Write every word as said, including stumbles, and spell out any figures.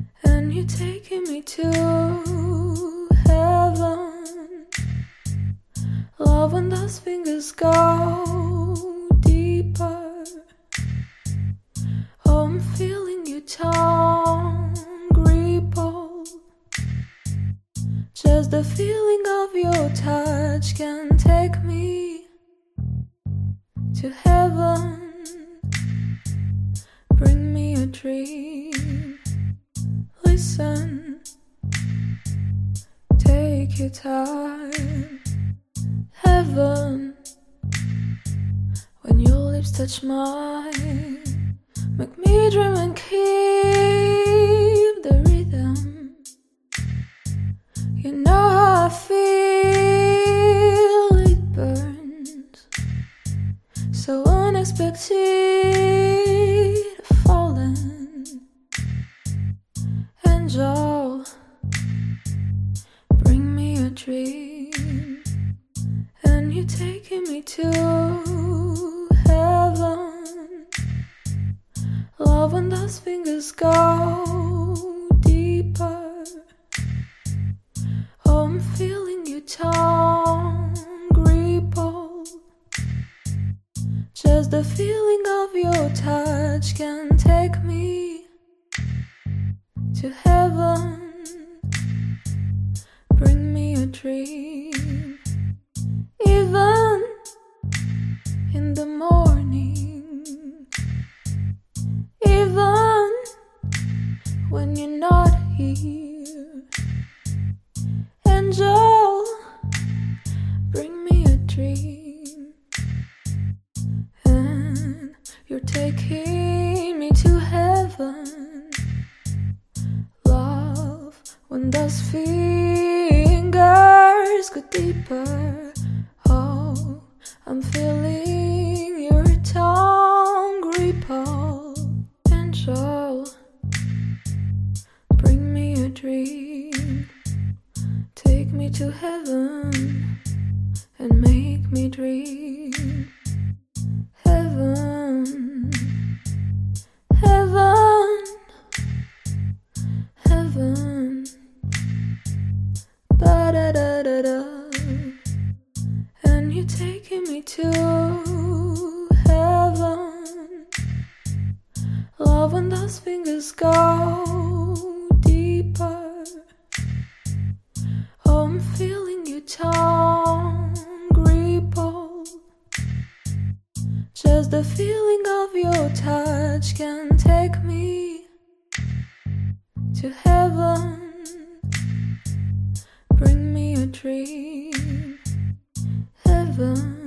and you're taking me to heaven. Love when those fingers go deeper. Oh, I'm feeling your tongue grip hold. Just the feeling of your touch can take me to heaven. Bring me a dream. Listen, take your time. Heaven, when your lips touch mine, make me dream and keep the rhythm. You know how I feel, it burns so unexpected, fallen angel. Bring me a dream, and you're taking me to heaven. Love when those fingers go deeper. Oh, I'm feeling your tongue grip hold. Just the feeling of your touch can take me to heaven. Bring me a dream, even in the morning, even when you're not here. Angel, bring me a dream, and you're taking me to heaven. Love when those fingers go deeper. Oh, I'm feeling your tongue grip hold. Angel, bring me a dream. Take me to heaven and make me dream. Heaven, heaven, heaven. Ba-da-da-da-da. And you're taking me to heaven. Love when those fingers go deeper. Oh, I'm feeling your tongue grip hold. Just the feeling of your touch can take me to heaven. Bring me a dream, heaven.